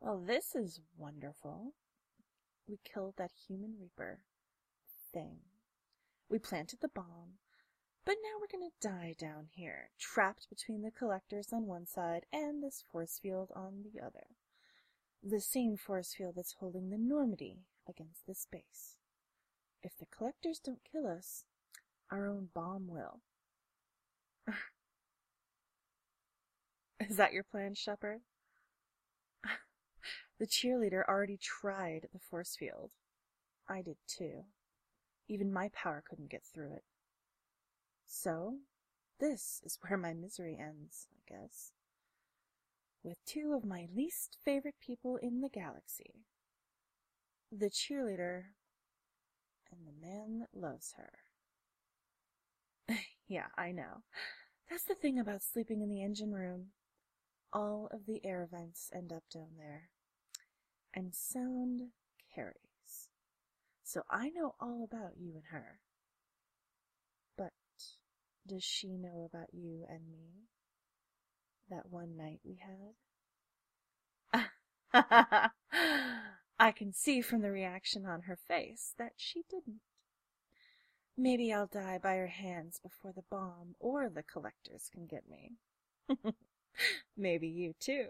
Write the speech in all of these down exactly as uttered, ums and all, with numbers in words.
Well, this is wonderful. We killed that human reaper thing. We planted the bomb, but now we're gonna die down here, trapped between the collectors on one side and this force field on the other. The same force field that's holding the Normandy against this base. If the collectors don't kill us, our own bomb will. Is that your plan, Shepard? The cheerleader already tried the force field. I did too. Even my power couldn't get through it. So, this is where my misery ends, I guess. With two of my least favorite people in the galaxy. The cheerleader and the man that loves her. Yeah, I know. That's the thing about sleeping in the engine room. All of the air vents end up down there. And sound carries. So I know all about you and her. But does she know about you and me? That one night we had? I can see from the reaction on her face that she didn't. Maybe I'll die by her hands before the bomb or the collectors can get me. Maybe you too.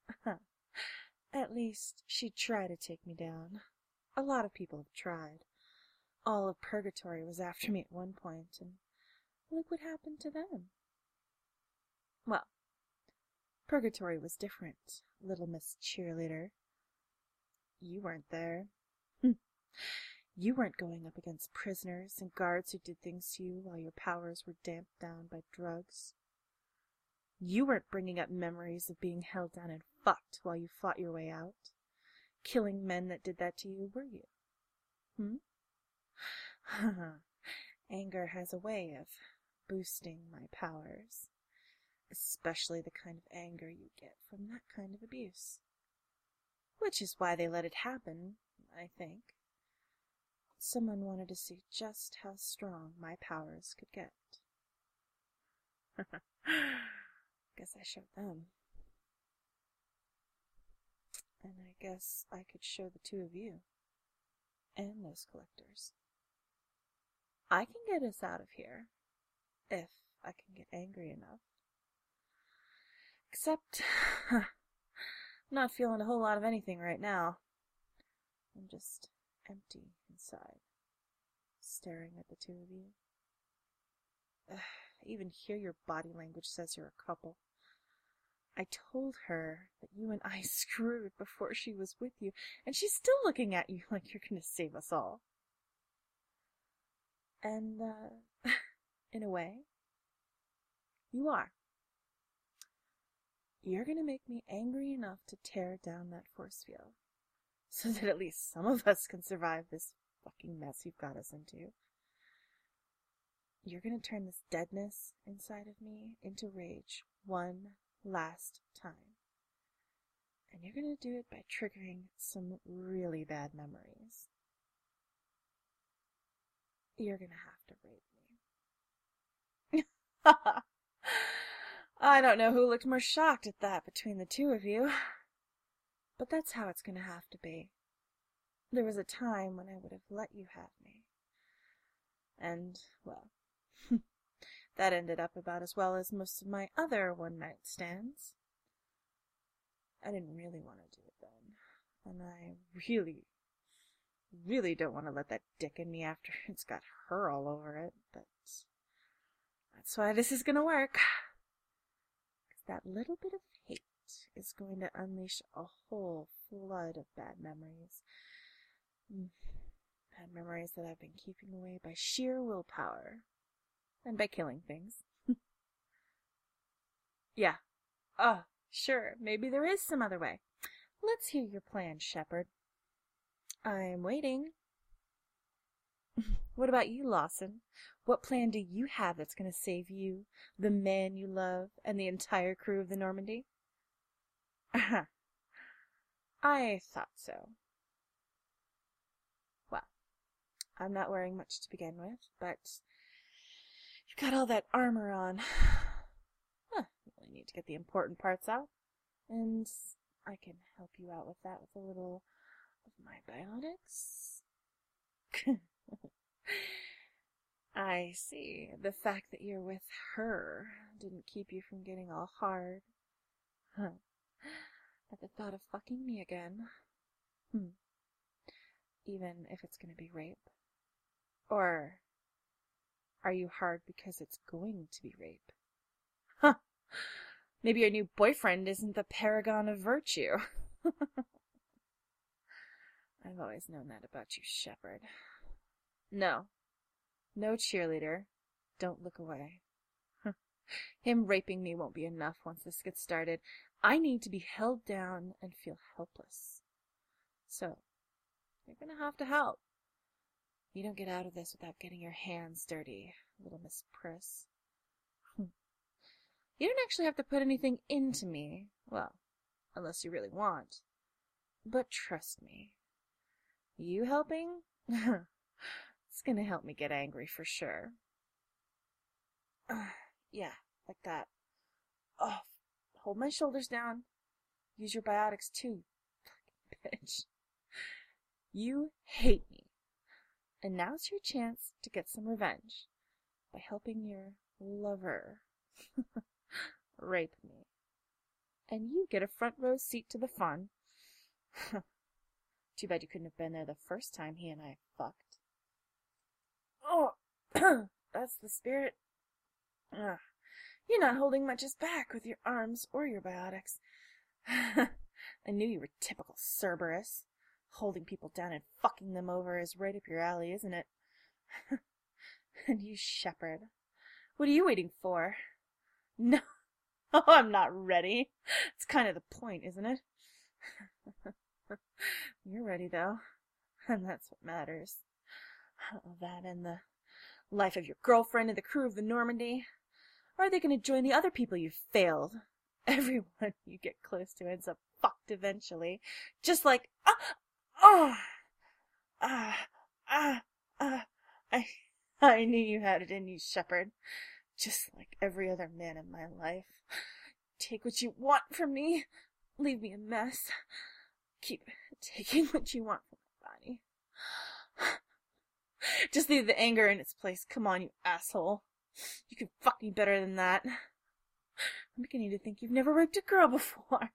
At least she'd try to take me down. A lot of people have tried. All of Purgatory was after me at one point, and look what happened to them. Well, Purgatory was different, little Miss Cheerleader. You weren't there. You weren't going up against prisoners and guards who did things to you while your powers were damped down by drugs. You weren't bringing up memories of being held down and fucked while you fought your way out. Killing men that did that to you, were you? Hmm? Anger has a way of boosting my powers. Especially the kind of anger you get from that kind of abuse. Which is why they let it happen, I think. Someone wanted to see just how strong my powers could get. Guess I showed them. And I guess I could show the two of you. And those collectors. I can get us out of here. If I can get angry enough. Except, I'm not feeling a whole lot of anything right now. I'm just empty inside, staring at the two of you. Ugh, I even hear your body language says you're a couple. I told her that you and I screwed before she was with you, and she's still looking at you like you're going to save us all. And, uh, in a way, you are. You're going to make me angry enough to tear down that force field, so that at least some of us can survive this fucking mess you've got us into. You're going to turn this deadness inside of me into rage one last time. And you're going to do it by triggering some really bad memories. You're going to have to rape me. I don't know who looked more shocked at that between the two of you. But that's how it's going to have to be. There was a time when I would have let you have me. And, well, that ended up about as well as most of my other one-night stands. I didn't really want to do it then. And I really, really don't want to let that dick in me after it's got her all over it. But that's why this is going to work. Because that little bit of hate is going to unleash a whole flood of bad memories. Bad memories that I've been keeping away by sheer willpower. And by killing things. Yeah. Oh, sure, maybe there is some other way. Let's hear your plan, Shepard. I'm waiting. What about you, Lawson? What plan do you have that's going to save you, the man you love, and the entire crew of the Normandy? Uh-huh. I thought so. Well, I'm not wearing much to begin with, but you've got all that armor on. Huh, you only need to get the important parts out. And I can help you out with that with a little of my biotics. I see. The fact that you're with her didn't keep you from getting all hard. Huh. At the thought of fucking me again. Hmm. Even if it's gonna be rape. Or are you hard because it's going to be rape? Huh. Maybe your new boyfriend isn't the paragon of virtue. I've always known that about you, Shepard. No. No cheerleader. Don't look away. Him raping me won't be enough once this gets started. I need to be held down and feel helpless. So, you're gonna have to help. You don't get out of this without getting your hands dirty, little Miss Priss. You don't actually have to put anything into me. Well, unless you really want. But trust me. You helping? It's gonna help me get angry for sure. Uh, yeah, like that. Oh, hold my shoulders down. Use your biotics too, fucking bitch. You hate me. And now's your chance to get some revenge by helping your lover rape me. And you get a front row seat to the fun. Too bad you couldn't have been there the first time he and I fucked. Oh, that's the spirit. Ugh. You're not holding much back with your arms or your biotics. I knew you were typical Cerberus. Holding people down and fucking them over is right up your alley, isn't it? And you, Shepard. What are you waiting for? No. Oh, I'm not ready. It's kind of the point, isn't it? You're ready, though. And that's what matters. That and the life of your girlfriend and the crew of the Normandy. Or are they going to join the other people you've failed? Everyone you get close to ends up fucked eventually. Just like... Ah, oh! Ah! Ah! Ah! I... I knew you had it in you, Shepard. Just like every other man in my life. Take what you want from me. Leave me a mess. Keep taking what you want from my body. Just leave the anger in its place. Come on, you asshole. You can fuck me better than that. I'm beginning to think you've never raped a girl before.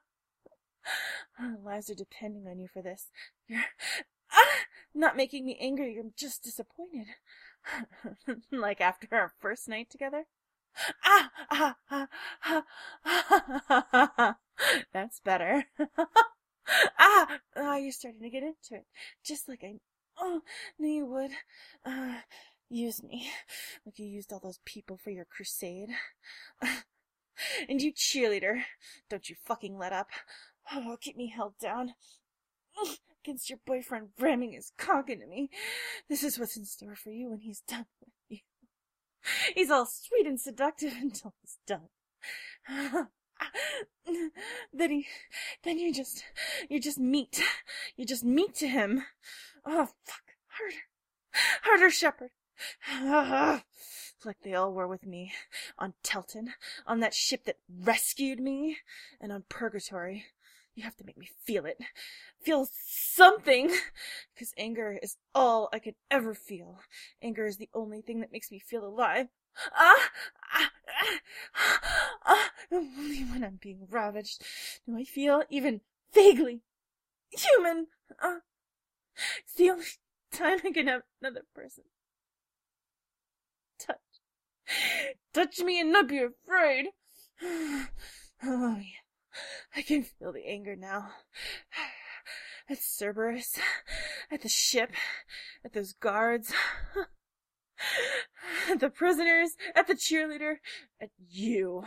Lives are depending on you for this. You're ah, not making me angry. You're just disappointed. Like after our first night together. Ah, ah, ah, ah, ah, ah, ah. That's better. ah, ah, you're starting to get into it. Just like I oh, knew you would. Uh, use me. Like you used all those people for your crusade. And you cheerleader. Don't you fucking let up. Oh, keep me held down. Against your boyfriend ramming his cock into me. This is what's in store for you when he's done with you. He's all sweet and seductive until he's done. Then he, then you just, you're just meat. You're just meat to him. Oh, fuck. Harder. Harder, Shepard. Like they all were with me. On Telton. On that ship that rescued me. And on Purgatory. You have to make me feel it. Feel something. Because anger is all I can ever feel. Anger is the only thing that makes me feel alive. Ah! Ah! Ah! Ah! Only when I'm being ravaged do I feel even vaguely human. Ah! It's the only time I can have another person touch. Touch me and not be afraid. Oh, yeah. I can feel the anger now. At Cerberus, at the ship, at those guards, at the prisoners, at the cheerleader, at you.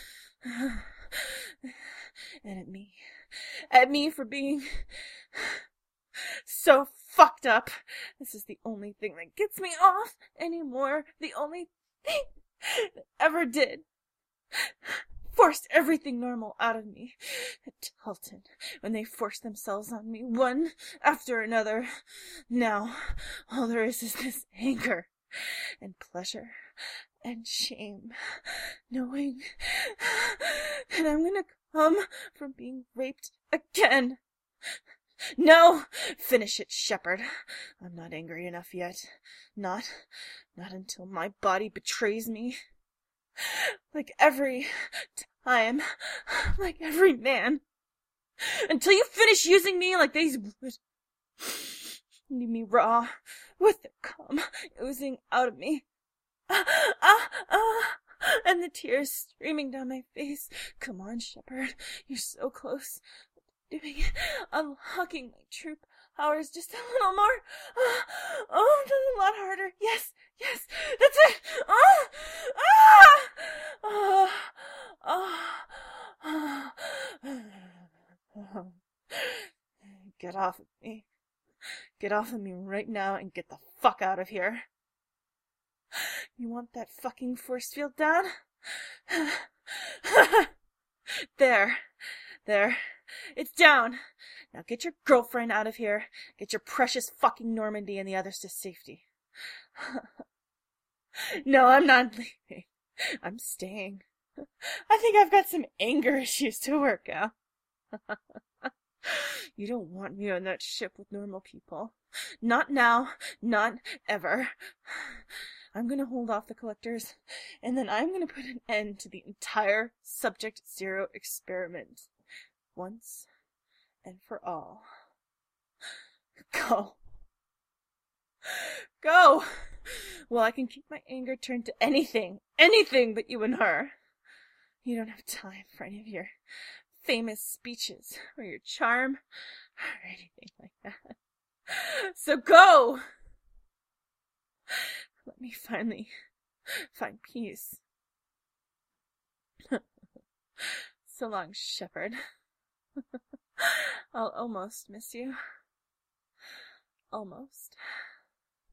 And at me. At me for being so fucked up. This is the only thing that gets me off anymore. The only thing that ever did. Forced everything normal out of me. At Telton, when they forced themselves on me, one after another. Now, all there is is this anger, and pleasure, and shame, knowing that I'm gonna um, from being raped again. No! Finish it, Shepard. I'm not angry enough yet. Not, not until my body betrays me. Like every time, like every man. Until you finish using me like they would. Leave me raw, with the cum oozing out of me. Ah, ah, ah, and the tears streaming down my face. Come on, Shepard, you're so close. Doing it, unlocking my true powers just a little more. Ah, oh, just a lot harder. Yes, yes, that's it. Ah, ah, ah, ah, ah. Get off of me. Get off of me right now and get the fuck out of here. You want that fucking force field down? There. There. It's down. Now get your girlfriend out of here. Get your precious fucking Normandy and the others to safety. No, I'm not leaving. I'm staying. I think I've got some anger issues to work out. You don't want me on that ship with normal people. Not now. Not ever. I'm gonna hold off the collectors, and then I'm gonna put an end to the entire Subject Zero experiment. Once and for all. Go. Go! Well, I can keep my anger turned to anything, anything but you and her. You don't have time for any of your famous speeches or your charm or anything like that. So go! Let me finally find peace. So long, Shepard. I'll almost miss you. Almost.